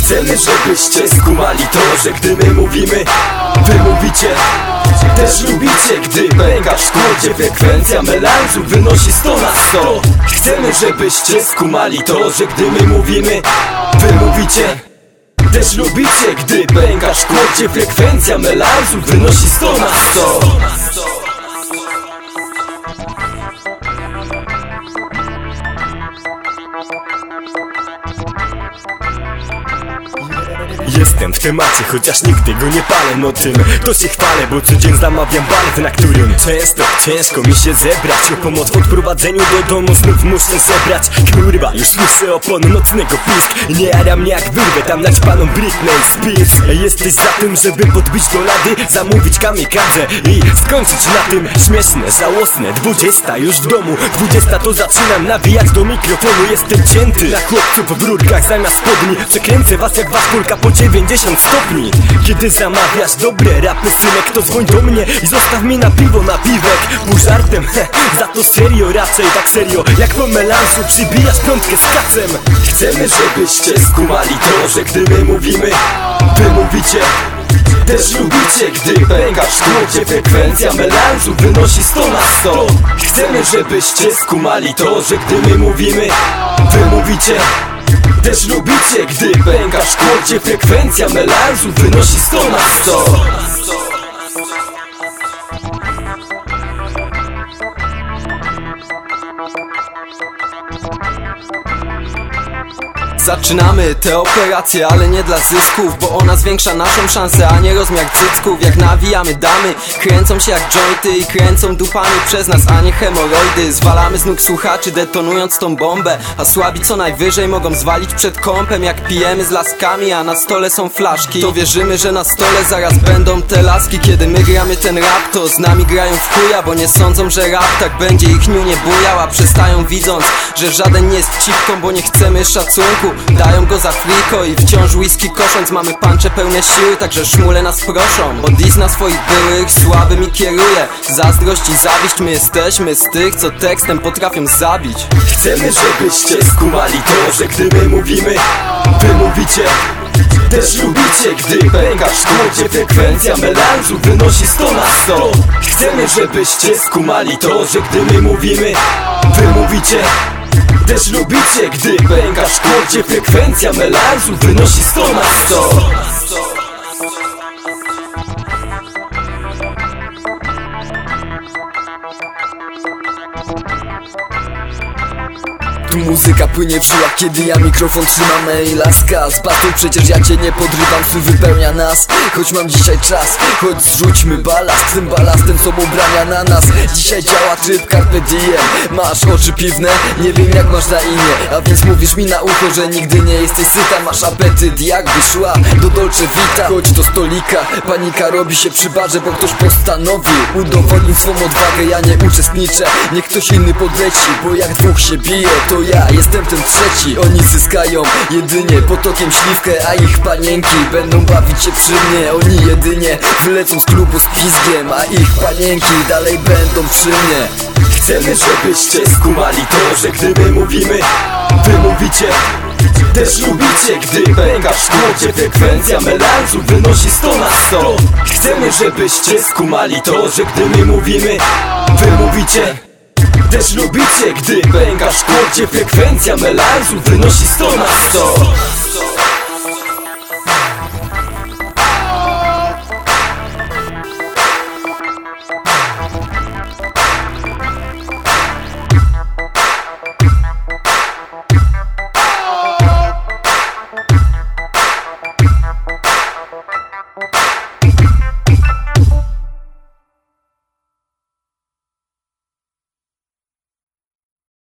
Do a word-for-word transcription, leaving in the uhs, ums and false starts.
Chcemy, żebyście skumali to, że gdy my mówimy, wy mówicie. Też lubicie, gdy pęka szkło, gdzie frekwencja melanżu wynosi sto na sto. Chcemy, żebyście skumali to, że gdy my mówimy, wy mówicie. Też lubicie, gdy pęka szkło, gdzie frekwencja melanżu wynosi sto na sto. Jestem w temacie, chociaż nigdy go nie palę. No tym to się chwalę, bo co dzień zamawiam balet, na którym często ciężko mi się zebrać. O pomoc w odprowadzeniu do domu znów muszę zebrać. Kurwa, już słyszę opon nocnego pisk i nie jara mnie jak wyrwę tam nać paną Britney Spears. Jesteś za tym, żeby podbić do lady, zamówić kamikadze i skończyć na tym. Śmieszne, żałosne, dwudziesta już w domu. Dwudziesta to zaczynam nawijać do mikrofonu. Jestem cięty na chłopców w rurkach zamiast spodni. Przekręcę was jak was kulka po dziewięćdziesiąt stopni. Kiedy zamawiasz dobre rapy, synek, to dzwoń do mnie i zostaw mi na piwo napiwek. Pół żartem, he, za to serio, raczej tak serio jak po melanżu przybijasz piątkę z kacem. Chcemy, żebyście skumali to, że gdy my mówimy, wy mówicie. Też lubicie, gdy pęka szkło, gdzie frekwencja melanżu wynosi sto na sto. Chcemy, żebyście skumali to, że gdy my mówimy, wy mówicie. Też lubicie, gdy pęka szkło, gdzie frekwencja melanżu wynosi sto na sto. Zaczynamy te operacje, ale nie dla zysków, bo ona zwiększa naszą szansę, a nie rozmiar cycków. Jak nawijamy damy, kręcą się jak jointy i kręcą dupami przez nas, a nie hemoroidy. Zwalamy z nóg słuchaczy, detonując tą bombę, a słabi co najwyżej mogą zwalić przed kąpem. Jak pijemy z laskami, a na stole są flaszki, to wierzymy, że na stole zaraz będą te laski. Kiedy my gramy ten rap, to z nami grają w chuja, bo nie sądzą, że rap tak będzie ich niu nie bujał, a przestają widząc, że żaden nie jest cipką, bo nie chcemy szacunku. Dają go za friko i wciąż whisky kosząc mamy pancze pełne siły, także szmule nas proszą. Bo dis na swoich byłych słabymi kieruje zazdrość i zawiść. My jesteśmy z tych, co tekstem potrafią zabić. Chcemy, żebyście skumali to, że gdy my mówimy, wy mówicie. Też lubicie, gdy pęka szkło, gdzie frekwencja melanżu wynosi sto na sto. Chcemy, żebyście skumali to, że gdy my mówimy, wy mówicie. Też lubicie, gdy pęka szkło, gdzie frekwencja melanżu wynosi sto na sto. Tu muzyka płynie w żyłach, kiedy ja mikrofon trzymam. Ej laska, z batu przecież ja cię nie podrywam, swój wypełnia nas. Choć mam dzisiaj czas, choć zrzućmy balast. Tym balastem są ubrania na nas. Dzisiaj działa tryb carpe diem. Masz oczy piwne, nie wiem jak masz na imię, a więc mówisz mi na ucho, że nigdy nie jesteś syta. Masz apetyt jakby szła do Dolce Vita. Chodź do stolika, panika robi się przy barze, bo ktoś postanowił udowodnić swą odwagę. Ja nie uczestniczę, niech ktoś inny podleci, bo jak dwóch się bije, to ja jestem ten trzeci. Oni zyskają jedynie potokiem śliwkę, a ich panienki będą bawić się przy mnie. Oni jedynie wylecą z klubu z pizgiem, a ich panienki dalej będą przy mnie. Chcemy, żebyście skumali to, że gdy my mówimy, wy mówicie. Też lubicie, gdy pęka szkło, gdzie frekwencja melanżu wynosi sto na sto. Chcemy, żebyście skumali to, że gdy my mówimy, wy mówicie. Też lubicie, gdy pęka szkło, gdzie frekwencja melanżu wynosi sto na sto.